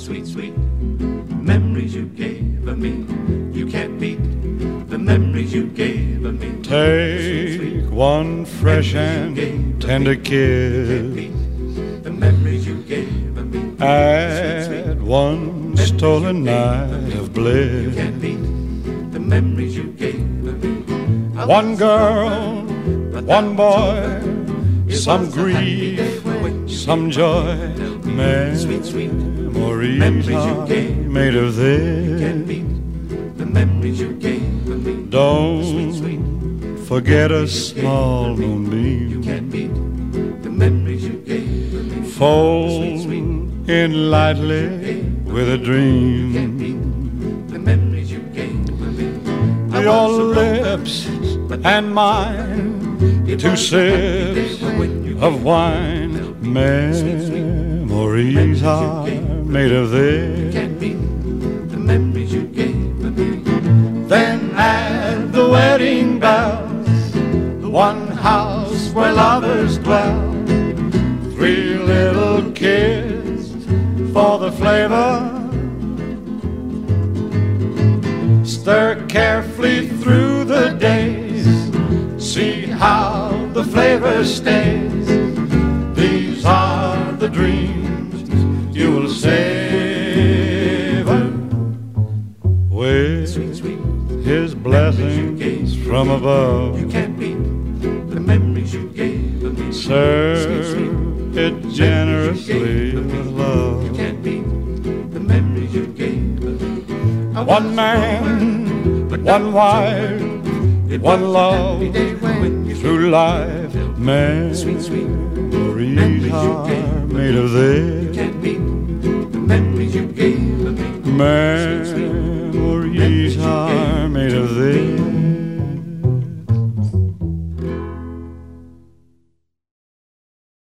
sweet, sweet memories you gave me. You can't beat the memories you gave me. Take one fresh and tender kiss. The memories you gave me. Add one stolen night of bliss. You can't beat the memories you gave me. One girl, one boy, some grief, some joy. Memories are made of this. The memories you gave me. Don't forget a small moonbeam. You can't beat the memories you gave me. Fold in lightly with a dream. The memories you gave me. Your lips and mine, two sips of wine. Memories are made of this. The memories you gave me. Then add the wedding bells, the one house where lovers dwell. 3 little kids for the flavor. Stir carefully through the days. See how the flavor stays. These are the dreams you will savor with His blessings from above. You can't beat the memories you gave me. Serve it generously with love. You can't beat the memories you gave me. One man, one wife, one love through life. Memories are made of this. You can't beat